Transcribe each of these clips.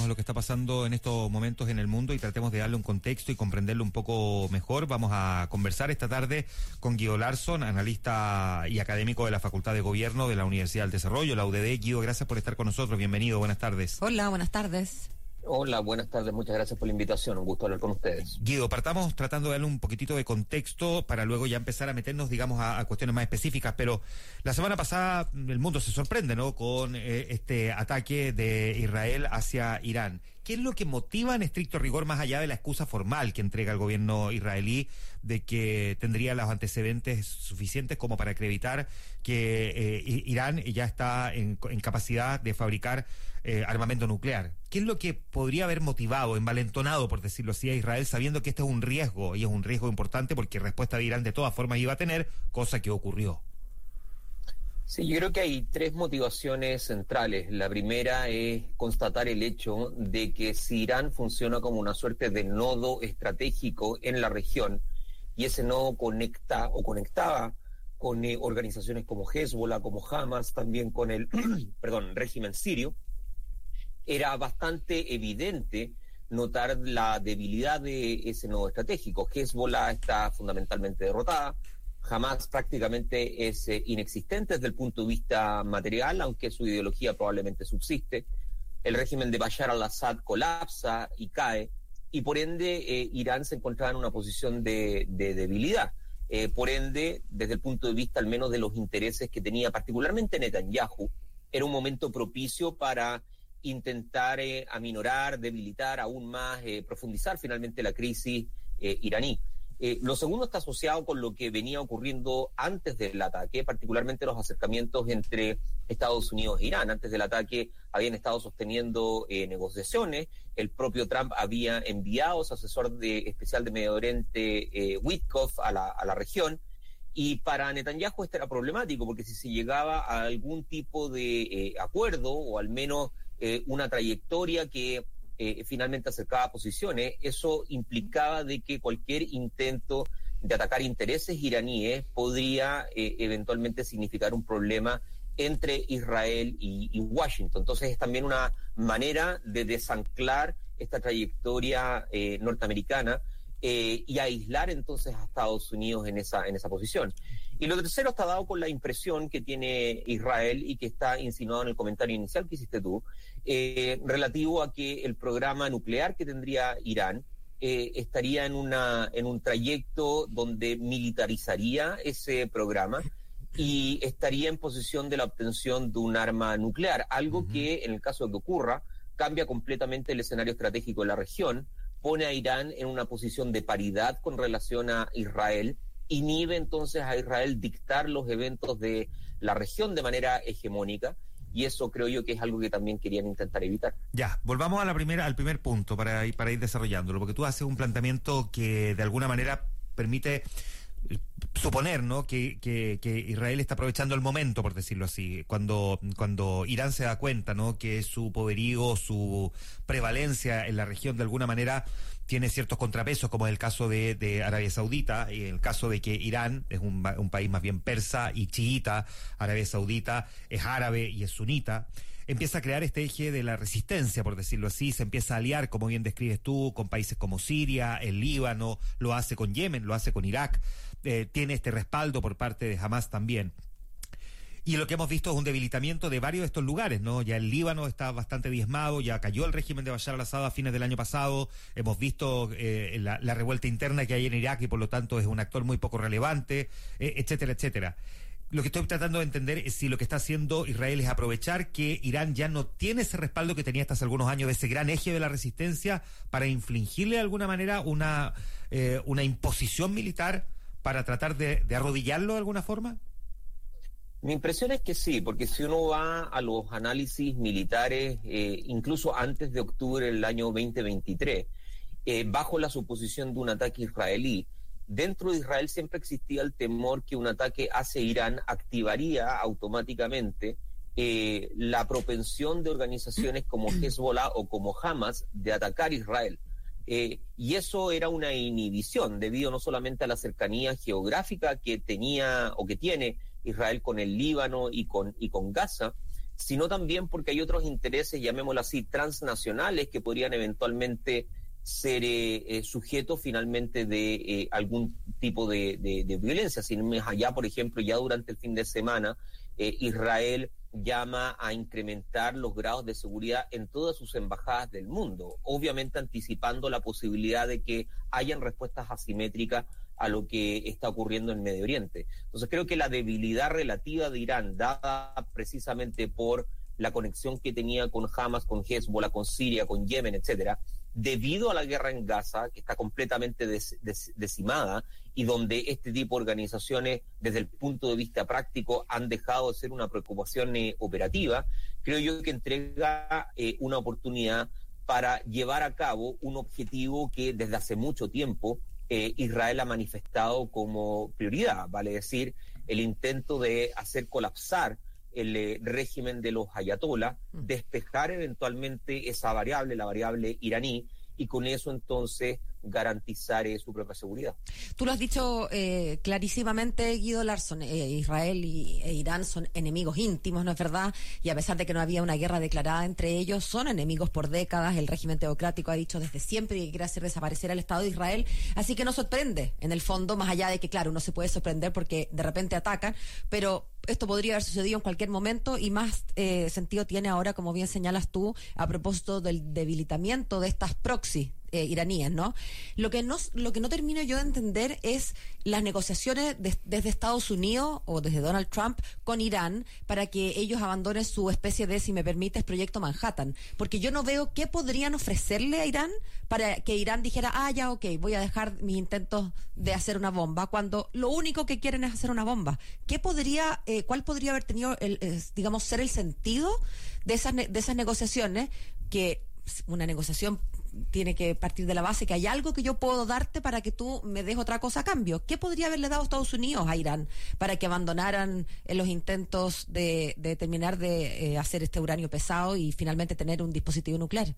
a lo que está pasando en estos momentos en el mundo y tratemos de darle un contexto y comprenderlo un poco mejor. Vamos a conversar esta tarde con Guido Larsson, analista y académico de la Facultad de Gobierno de la Universidad del Desarrollo, la UDD. Guido, gracias por estar con nosotros. Bienvenido, buenas tardes. Hola, buenas tardes. Hola, buenas tardes, muchas gracias por la invitación, un gusto hablar con ustedes. Guido, partamos tratando de darle un poquitito de contexto para luego ya empezar a meternos, digamos, a cuestiones más específicas, pero la semana pasada el mundo se sorprende, ¿no?, con este ataque de Israel hacia Irán. ¿Qué es lo que motiva en estricto rigor, más allá de la excusa formal que entrega el gobierno israelí de que tendría los antecedentes suficientes como para acreditar que Irán ya está en capacidad de fabricar armamento nuclear? ¿Qué es lo que podría haber motivado, envalentonado, por decirlo así, a Israel, sabiendo que este es un riesgo, y es un riesgo importante porque respuesta de Irán de todas formas iba a tener, cosa que ocurrió? Sí, yo creo que hay tres motivaciones centrales. La primera es constatar el hecho de que si Irán funciona como una suerte de nodo estratégico en la región, y ese nodo conecta o conectaba con organizaciones como Hezbollah, como Hamas, también con el régimen sirio, era bastante evidente notar la debilidad de ese nodo estratégico. Hezbollah está fundamentalmente derrotada, Hamas prácticamente es inexistente desde el punto de vista material, aunque su ideología probablemente subsiste. El régimen de Bashar al-Assad colapsa y cae, y por ende Irán se encontraba en una posición de debilidad. Por ende, desde el punto de vista al menos de los intereses que tenía particularmente Netanyahu, era un momento propicio para intentar aminorar, debilitar aún más, profundizar finalmente la crisis iraní. Lo segundo está asociado con lo que venía ocurriendo antes del ataque, particularmente los acercamientos entre Estados Unidos e Irán. Antes del ataque habían estado sosteniendo negociaciones. El propio Trump había enviado a su asesor especial de Medio Oriente, Witkoff, a la región. Y para Netanyahu esto era problemático, porque si se llegaba a algún tipo de acuerdo, o al menos una trayectoria que finalmente acercaba posiciones, eso implicaba de que cualquier intento de atacar intereses iraníes podría eventualmente significar un problema entre Israel y Washington. Entonces es también una manera de desanclar esta trayectoria norteamericana y aislar entonces a Estados Unidos en esa posición. Y lo tercero está dado con la impresión que tiene Israel y que está insinuado en el comentario inicial que hiciste tú, relativo a que el programa nuclear que tendría Irán estaría en un trayecto donde militarizaría ese programa y estaría en posición de la obtención de un arma nuclear, algo que, en el caso de que ocurra, cambia completamente el escenario estratégico de la región, pone a Irán en una posición de paridad con relación a Israel, inhibe entonces a Israel dictar los eventos de la región de manera hegemónica, y eso creo yo que es algo que también querían intentar evitar. Ya, volvamos a al primer punto para ir desarrollándolo, porque tú haces un planteamiento que de alguna manera permite suponer, ¿no?, que Israel está aprovechando el momento, por decirlo así, cuando Irán se da cuenta, ¿no?, que su poderío, su prevalencia en la región de alguna manera tiene ciertos contrapesos, como es el caso de Arabia Saudita, y el caso de que Irán es un país más bien persa y chiita, Arabia Saudita es árabe y es sunita. Empieza a crear este eje de la resistencia, por decirlo así, se empieza a aliar, como bien describes tú, con países como Siria, el Líbano, lo hace con Yemen, lo hace con Irak, tiene este respaldo por parte de Hamas también. Y lo que hemos visto es un debilitamiento de varios de estos lugares, ¿no? Ya el Líbano está bastante diezmado, ya cayó el régimen de Bashar al-Assad a fines del año pasado, hemos visto la revuelta interna que hay en Irak y por lo tanto es un actor muy poco relevante, etcétera, etcétera. Lo que estoy tratando de entender es si lo que está haciendo Israel es aprovechar que Irán ya no tiene ese respaldo que tenía hasta hace algunos años de ese gran eje de la resistencia para infligirle de alguna manera una imposición militar para tratar de arrodillarlo de alguna forma. Mi impresión es que sí, porque si uno va a los análisis militares, incluso antes de octubre del año 2023, bajo la suposición de un ataque israelí, dentro de Israel siempre existía el temor que un ataque hacia Irán activaría automáticamente la propensión de organizaciones como Hezbollah o como Hamas de atacar Israel. Y eso era una inhibición debido no solamente a la cercanía geográfica que tenía o que tiene Israel con el Líbano y con Gaza, sino también porque hay otros intereses, llamémoslo así, transnacionales, que podrían eventualmente ser sujetos finalmente de algún tipo de violencia. Sin más allá, por ejemplo, ya durante el fin de semana, Israel llama a incrementar los grados de seguridad en todas sus embajadas del mundo, obviamente anticipando la posibilidad de que hayan respuestas asimétricas a lo que está ocurriendo en Medio Oriente. Entonces creo que la debilidad relativa de Irán, dada precisamente por la conexión que tenía con Hamas, con Hezbollah, con Siria, con Yemen, etcétera, debido a la guerra en Gaza, que está completamente decimada, y donde este tipo de organizaciones, desde el punto de vista práctico, han dejado de ser una preocupación operativa, creo yo que entrega una oportunidad para llevar a cabo un objetivo que desde hace mucho tiempo Israel ha manifestado como prioridad, vale decir, el intento de hacer colapsar el régimen de los ayatolás, despejar eventualmente esa variable, la variable iraní, y con eso entonces garantizar su propia seguridad. Tú lo has dicho clarísimamente, Guido Larsson, Israel e Irán son enemigos íntimos, ¿no es verdad? Y a pesar de que no había una guerra declarada entre ellos, son enemigos por décadas. El régimen teocrático ha dicho desde siempre que quiere hacer desaparecer al Estado de Israel, así que no sorprende, en el fondo, más allá de que, claro, uno se puede sorprender porque de repente atacan, pero esto podría haber sucedido en cualquier momento, y más sentido tiene ahora, como bien señalas tú, a propósito del debilitamiento de estas proxies iraníes, ¿no? Lo que no termino yo de entender es las negociaciones desde Estados Unidos o desde Donald Trump con Irán para que ellos abandonen su especie de, si me permites, proyecto Manhattan, porque yo no veo qué podrían ofrecerle a Irán para que Irán dijera, ya, ok, voy a dejar mis intentos de hacer una bomba, cuando lo único que quieren es hacer una bomba. ¿Cuál podría haber tenido digamos, ser el sentido de esas negociaciones? Que una negociación tiene que partir de la base que hay algo que yo puedo darte para que tú me des otra cosa a cambio. ¿Qué podría haberle dado Estados Unidos a Irán para que abandonaran los intentos de terminar de hacer este uranio pesado y finalmente tener un dispositivo nuclear?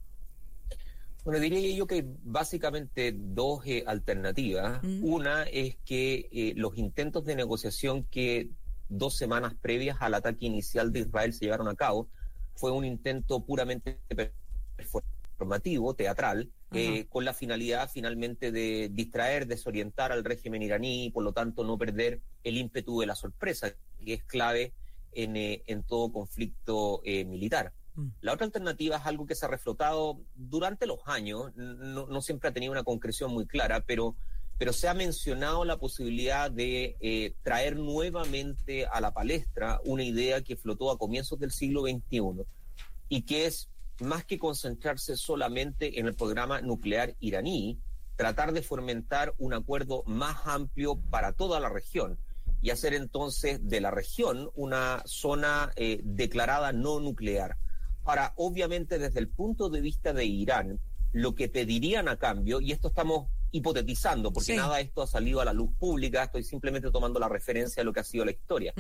Bueno, diría yo que hay básicamente dos alternativas. Una es que los intentos de negociación que 2 semanas previas al ataque inicial de Israel se llevaron a cabo fue un intento puramente performativo, teatral, con la finalidad finalmente de distraer, desorientar al régimen iraní y por lo tanto no perder el ímpetu de la sorpresa, que es clave en todo conflicto militar. La otra alternativa es algo que se ha reflotado durante los años, no siempre ha tenido una concreción muy clara, pero se ha mencionado la posibilidad de traer nuevamente a la palestra una idea que flotó a comienzos del siglo XXI y que es, más que concentrarse solamente en el programa nuclear iraní, tratar de fomentar un acuerdo más amplio para toda la región y hacer entonces de la región una zona declarada no nuclear. Ahora, obviamente desde el punto de vista de Irán, lo que pedirían a cambio, y esto estamos hipotetizando, porque nada de esto ha salido a la luz pública, estoy simplemente tomando la referencia de lo que ha sido la historia.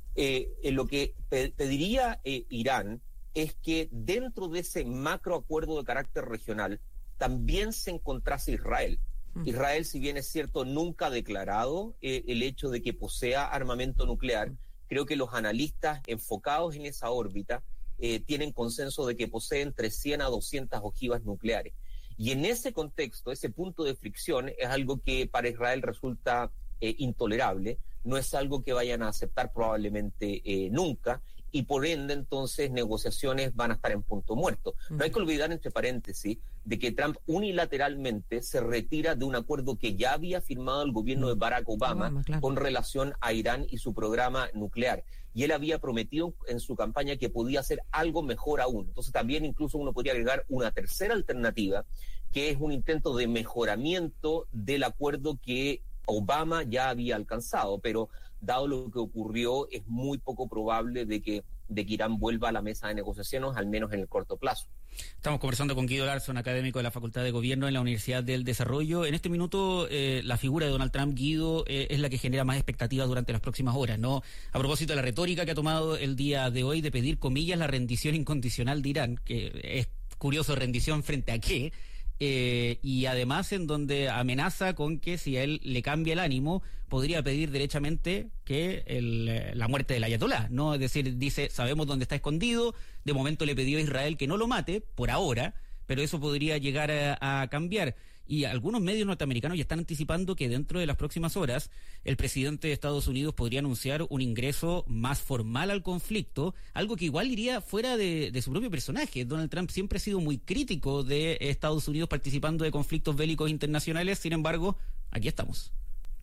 Lo que pediría Irán es que dentro de ese macro acuerdo de carácter regional también se encontrase Israel. Israel, si bien es cierto, nunca ha declarado el hecho de que posea armamento nuclear. Creo que los analistas enfocados en esa órbita tienen consenso de que posee entre 100 a 200 ojivas nucleares. Y en ese contexto, ese punto de fricción es algo que para Israel resulta intolerable, no es algo que vayan a aceptar probablemente nunca, y por ende entonces negociaciones van a estar en punto muerto. No hay que olvidar, entre paréntesis, de que Trump unilateralmente se retira de un acuerdo que ya había firmado el gobierno de Barack Obama con relación a Irán y su programa nuclear. Y él había prometido en su campaña que podía hacer algo mejor aún. Entonces también incluso uno podría agregar una tercera alternativa, que es un intento de mejoramiento del acuerdo que Obama ya había alcanzado, pero dado lo que ocurrió, es muy poco probable de que Irán vuelva a la mesa de negociaciones, al menos en el corto plazo. Estamos conversando con Guido Larsson, académico de la Facultad de Gobierno en la Universidad del Desarrollo. En este minuto, la figura de Donald Trump, Guido, es la que genera más expectativas durante las próximas horas, ¿no? A propósito de la retórica que ha tomado el día de hoy de pedir, comillas, la rendición incondicional de Irán, que es curioso, rendición frente a qué. y además en donde amenaza con que si a él le cambia el ánimo, podría pedir derechamente que la muerte del ayatolá, ¿no? Es decir, dice, sabemos dónde está escondido, de momento le pidió a Israel que no lo mate, por ahora, pero eso podría llegar a cambiar. Y algunos medios norteamericanos ya están anticipando que dentro de las próximas horas el presidente de Estados Unidos podría anunciar un ingreso más formal al conflicto, algo que igual iría fuera de su propio personaje. Donald Trump siempre ha sido muy crítico de Estados Unidos participando de conflictos bélicos internacionales, sin embargo, aquí estamos.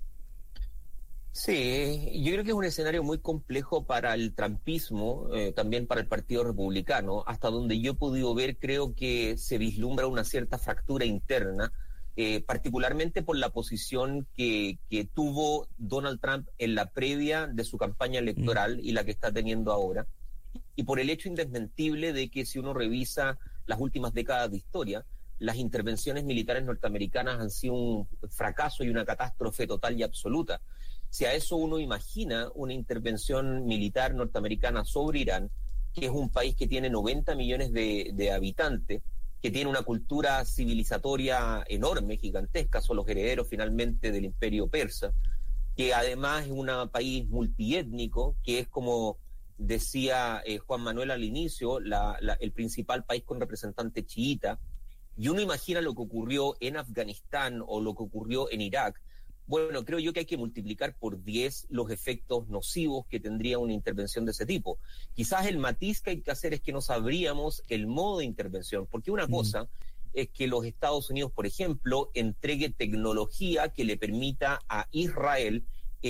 Sí, yo creo que es un escenario muy complejo para el trumpismo, también para el Partido Republicano. Hasta donde yo he podido ver, creo que se vislumbra una cierta fractura interna, particularmente por la posición que tuvo Donald Trump en la previa de su campaña electoral y la que está teniendo ahora, y por el hecho indesmentible de que si uno revisa las últimas décadas de historia, las intervenciones militares norteamericanas han sido un fracaso y una catástrofe total y absoluta. Si a eso uno imagina una intervención militar norteamericana sobre Irán, que es un país que tiene 90 millones de habitantes, que tiene una cultura civilizatoria enorme, gigantesca, son los herederos finalmente del imperio persa, que además es un país multiétnico, que es, como decía Juan Manuel al inicio, el principal país con representante chiita, y uno imagina lo que ocurrió en Afganistán o lo que ocurrió en Irak. Bueno, creo yo que hay que multiplicar por 10 los efectos nocivos que tendría una intervención de ese tipo. Quizás el matiz que hay que hacer es que no sabríamos el modo de intervención, porque una cosa es que los Estados Unidos, por ejemplo, entregue tecnología que le permita a Israel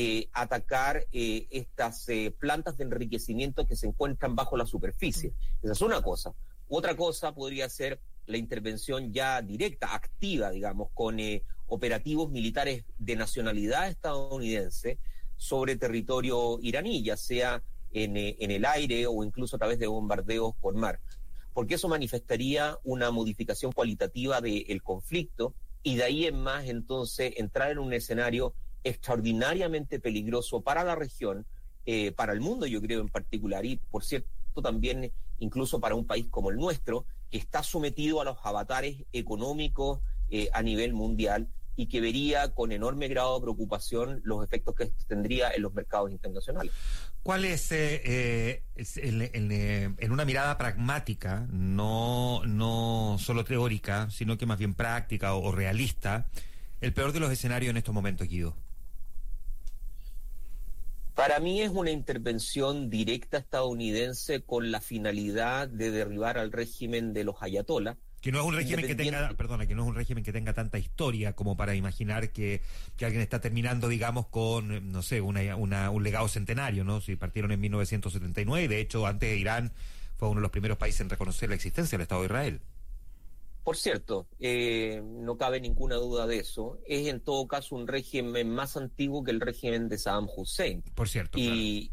atacar estas plantas de enriquecimiento que se encuentran bajo la superficie. Esa es una cosa. Otra cosa podría ser la intervención ya directa, activa, digamos, con operativos militares de nacionalidad estadounidense sobre territorio iraní, ya sea en el aire o incluso a través de bombardeos por mar, porque eso manifestaría una modificación cualitativa del conflicto y de ahí en más entonces entrar en un escenario extraordinariamente peligroso para la región, para el mundo yo creo en particular, y por cierto también incluso para un país como el nuestro, que está sometido a los avatares económicos a nivel mundial y que vería con enorme grado de preocupación los efectos que tendría en los mercados internacionales. ¿Cuál es, en una mirada pragmática, no solo teórica, sino que más bien práctica o realista, el peor de los escenarios en estos momentos, Guido? Para mí es una intervención directa estadounidense con la finalidad de derribar al régimen de los ayatolás. Que no es un régimen que tenga tanta historia como para imaginar que alguien está terminando, digamos, con, no sé, un legado centenario, ¿no? Si partieron en 1979, y de hecho antes Irán fue uno de los primeros países en reconocer la existencia del Estado de Israel. Por cierto, no cabe ninguna duda de eso. Es en todo caso un régimen más antiguo que el régimen de Saddam Hussein. Por cierto. Y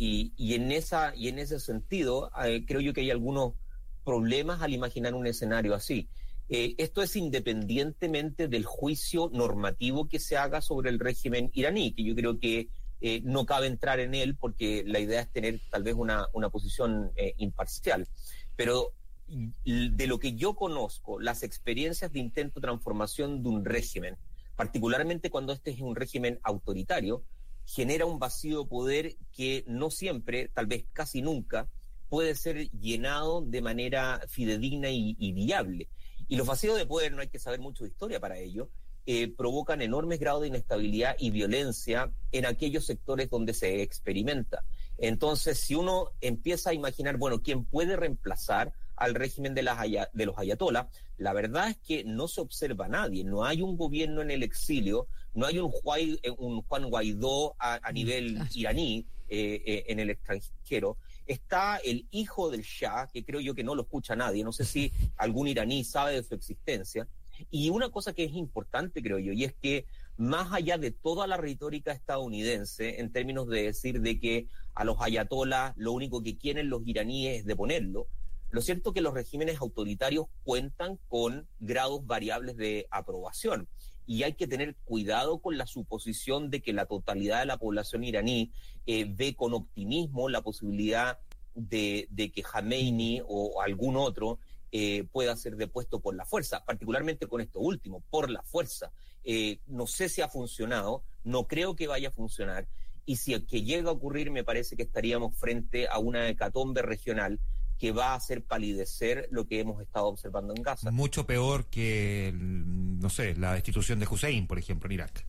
en ese sentido, creo yo que hay algunos problemas al imaginar un escenario así. Esto es independientemente del juicio normativo que se haga sobre el régimen iraní, que yo creo que no cabe entrar en él porque la idea es tener tal vez una posición imparcial. Pero de lo que yo conozco, las experiencias de intento de transformación de un régimen, particularmente cuando este es un régimen autoritario, genera un vacío de poder que no siempre, tal vez casi nunca, puede ser llenado de manera fidedigna y viable. Y los vacíos de poder, no hay que saber mucho de historia para ello, provocan enormes grados de inestabilidad y violencia en aquellos sectores donde se experimenta. Entonces, si uno empieza a imaginar, bueno, ¿quién puede reemplazar al régimen de los ayatolás? La verdad es que no se observa a nadie, no hay un gobierno en el exilio, no hay un Juan Guaidó a nivel iraní en el extranjero. Está el hijo del Shah, que creo yo que no lo escucha nadie, no sé si algún iraní sabe de su existencia. Y una cosa que es importante, creo yo, y es que más allá de toda la retórica estadounidense, en términos de decir de que a los ayatolás lo único que quieren los iraníes es deponerlo, lo cierto es que los regímenes autoritarios cuentan con grados variables de aprobación y hay que tener cuidado con la suposición de que la totalidad de la población iraní ve con optimismo la posibilidad de que Jamenei o algún otro pueda ser depuesto por la fuerza, particularmente con esto último, por la fuerza. No sé si ha funcionado, no creo que vaya a funcionar, y si el que llega a ocurrir, me parece que estaríamos frente a una hecatombe regional que va a hacer palidecer lo que hemos estado observando en Gaza. Mucho peor que, no sé, la destitución de Hussein, por ejemplo, en Irak.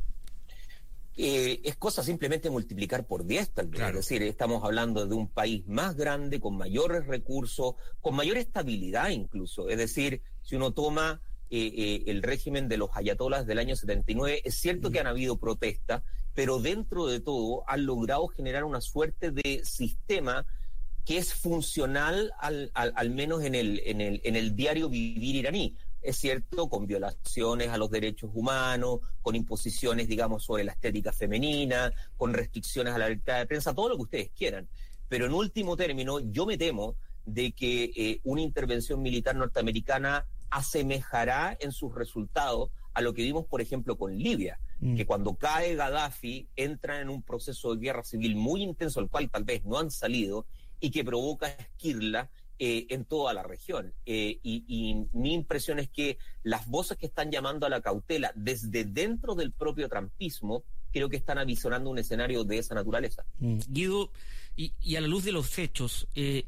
Es cosa simplemente multiplicar por 10, tal vez. Claro. Es decir, estamos hablando de un país más grande, con mayores recursos, con mayor estabilidad incluso. Es decir, si uno toma el régimen de los ayatolás del año 79, es cierto que han habido protestas, pero dentro de todo han logrado generar una suerte de sistema que es funcional al menos en el diario vivir iraní. Es cierto, con violaciones a los derechos humanos, con imposiciones, digamos, sobre la estética femenina, con restricciones a la libertad de prensa, todo lo que ustedes quieran. Pero en último término, yo me temo de que una intervención militar norteamericana asemejará en sus resultados a lo que vimos, por ejemplo, con Libia, que cuando cae Gaddafi entran en un proceso de guerra civil muy intenso, al cual tal vez no han salido, y que provoca esquirla en toda la región. Y mi impresión es que las voces que están llamando a la cautela desde dentro del propio trumpismo, creo que están avisorando un escenario de esa naturaleza. Guido, y a la luz de los hechos,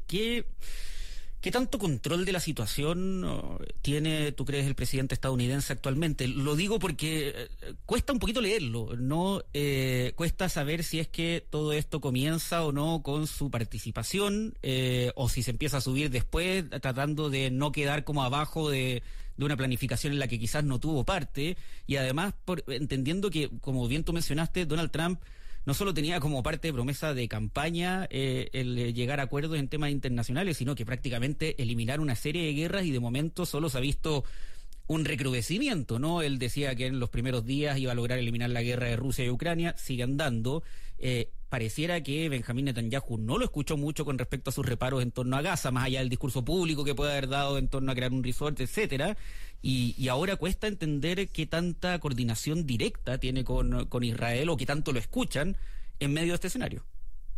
¿qué tanto control de la situación tiene, tú crees, el presidente estadounidense actualmente? Lo digo porque cuesta un poquito leerlo, ¿no? Cuesta saber si es que todo esto comienza o no con su participación, o si se empieza a subir después, tratando de no quedar como abajo de una planificación en la que quizás no tuvo parte, y además entendiendo que, como bien tú mencionaste, Donald Trump no solo tenía como parte de promesa de campaña el llegar a acuerdos en temas internacionales, sino que prácticamente eliminar una serie de guerras, y de momento solo se ha visto un recrudecimiento, ¿no? Él decía que en los primeros días iba a lograr eliminar la guerra de Rusia y Ucrania, sigue andando. Pareciera que Benjamín Netanyahu no lo escuchó mucho con respecto a sus reparos en torno a Gaza, más allá del discurso público que puede haber dado en torno a crear un resort, etcétera, y ahora cuesta entender qué tanta coordinación directa tiene con Israel, o qué tanto lo escuchan en medio de este escenario.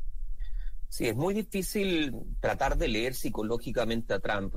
Sí, es muy difícil tratar de leer psicológicamente a Trump.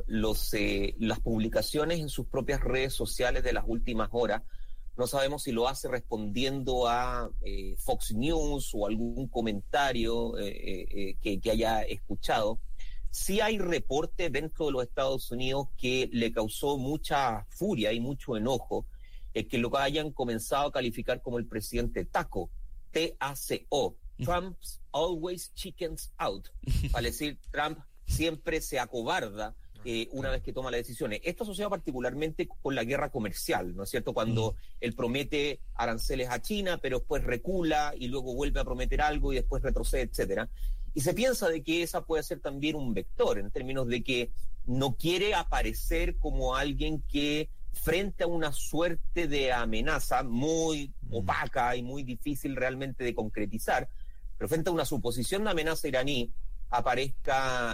Las publicaciones en sus propias redes sociales de las últimas horas, no sabemos si lo hace respondiendo a Fox News o algún comentario que haya escuchado. Sí hay reporte dentro de los Estados Unidos que le causó mucha furia y mucho enojo que lo hayan comenzado a calificar como el presidente Taco, T-A-C-O. Trump's always chickens out. Al decir, Trump siempre se acobarda una vez que toma las decisiones. Esto asociado particularmente con la guerra comercial, ¿no es cierto? Cuando él promete aranceles a China, pero después recula y luego vuelve a prometer algo y después retrocede, etcétera. Y se piensa de que esa puede ser también un vector, en términos de que no quiere aparecer como alguien que, frente a una suerte de amenaza muy opaca y muy difícil realmente de concretizar, pero frente a una suposición de amenaza iraní, aparezca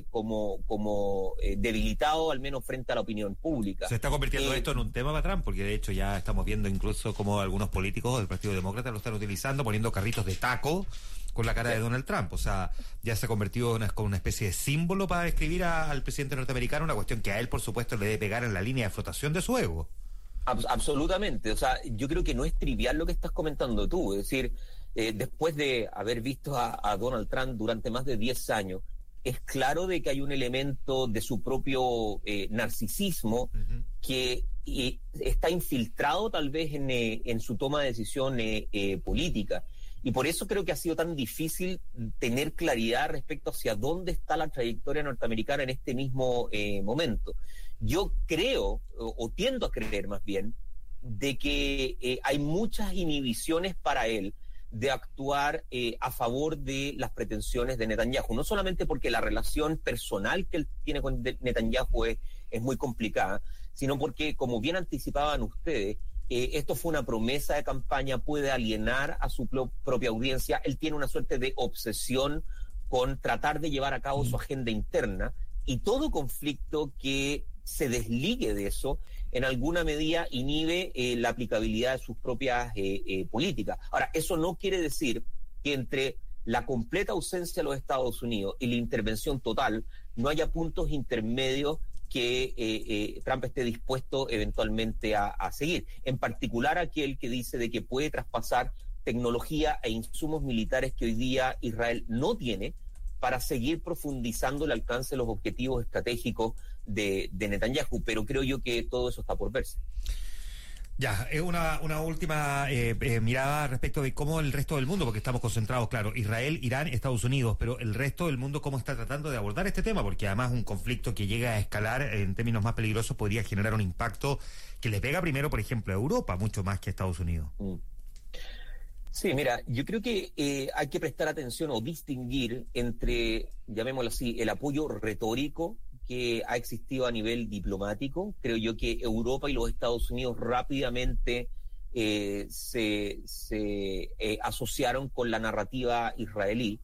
como debilitado, al menos frente a la opinión pública. Se está convirtiendo esto en un tema para Trump, porque de hecho ya estamos viendo incluso como algunos políticos del Partido Demócrata lo están utilizando, poniendo carritos de taco con la cara de Donald Trump. O sea, ya se ha convertido en una especie de símbolo para describir al presidente norteamericano, una cuestión que a él, por supuesto, le debe pegar en la línea de flotación de su ego. Absolutamente. O sea, yo creo que no es trivial lo que estás comentando tú. Es decir, después de haber visto a Donald Trump durante más de 10 años, es claro de que hay un elemento de su propio narcisismo que está infiltrado tal vez en su toma de decisión política. Y por eso creo que ha sido tan difícil tener claridad respecto hacia dónde está la trayectoria norteamericana en este mismo momento. Yo creo, o tiendo a creer más bien, de que hay muchas inhibiciones para él de actuar a favor de las pretensiones de Netanyahu, no solamente porque la relación personal que él tiene con Netanyahu es muy complicada, sino porque, como bien anticipaban ustedes, esto fue una promesa de campaña, puede alienar a su propia audiencia. Él tiene una suerte de obsesión con tratar de llevar a cabo su agenda interna, y todo conflicto que se desligue de eso, en alguna medida inhibe la aplicabilidad de sus propias políticas. Ahora, eso no quiere decir que entre la completa ausencia de los Estados Unidos y la intervención total no haya puntos intermedios que Trump esté dispuesto eventualmente a seguir. En particular aquel que dice de que puede traspasar tecnología e insumos militares que hoy día Israel no tiene para seguir profundizando el alcance de los objetivos estratégicos de Netanyahu, pero creo yo que todo eso está por verse. Ya, una última mirada respecto de cómo el resto del mundo, porque estamos concentrados, claro, Israel, Irán, Estados Unidos, pero el resto del mundo cómo está tratando de abordar este tema, porque además un conflicto que llega a escalar en términos más peligrosos podría generar un impacto que le pega primero, por ejemplo, a Europa, mucho más que a Estados Unidos. Sí, mira, yo creo que hay que prestar atención o distinguir entre, llamémoslo así, el apoyo retórico que ha existido a nivel diplomático. Creo yo que Europa y los Estados Unidos rápidamente se asociaron con la narrativa israelí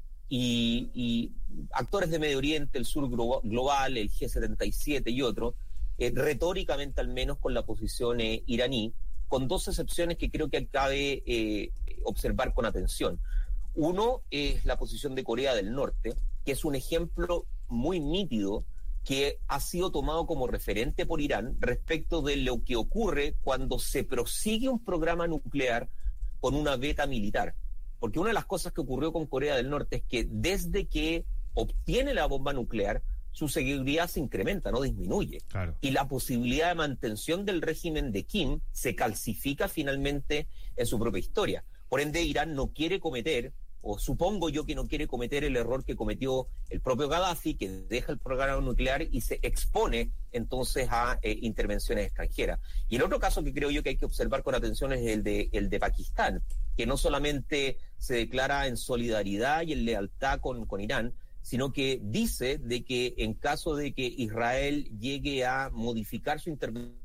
y actores de Medio Oriente, el sur global, el G77 y otros, retóricamente al menos con la posición iraní, con dos excepciones que creo que cabe observar con atención. Uno es la posición de Corea del Norte, que es un ejemplo muy nítido que ha sido tomado como referente por Irán respecto de lo que ocurre cuando se prosigue un programa nuclear con una beta militar. Porque una de las cosas que ocurrió con Corea del Norte es que desde que obtiene la bomba nuclear, su seguridad se incrementa, no disminuye. Claro. Y la posibilidad de mantención del régimen de Kim se calcifica finalmente en su propia historia. Por ende, Irán no quiere cometer, o supongo yo que no quiere cometer el error que cometió el propio Gaddafi, que deja el programa nuclear y se expone entonces a intervenciones extranjeras. Y el otro caso que creo yo que hay que observar con atención es el de Pakistán, que no solamente se declara en solidaridad y en lealtad con Irán, sino que dice de que en caso de que Israel llegue a modificar su intervención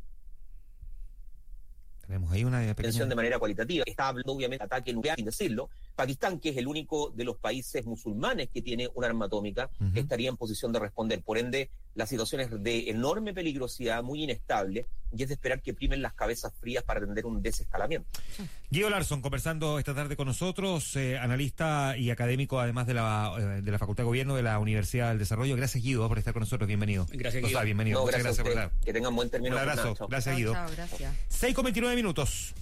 Tenemos ahí una pequeña... de manera cualitativa, está hablando obviamente de ataque nuclear, sin decirlo. Pakistán, que es el único de los países musulmanes que tiene un arma atómica, estaría en posición de responder. Por ende, la situación es de enorme peligrosidad, muy inestable, y es de esperar que primen las cabezas frías para atender un desescalamiento. Guido Larsson, conversando esta tarde con nosotros, analista y académico, además de la Facultad de Gobierno de la Universidad del Desarrollo. Gracias, Guido, por estar con nosotros. Bienvenido. Gracias, Guido. Bienvenido. No, Muchas gracias por que tengan buen término. Un abrazo. Chao. Gracias, Guido. Chao, gracias. 6:29.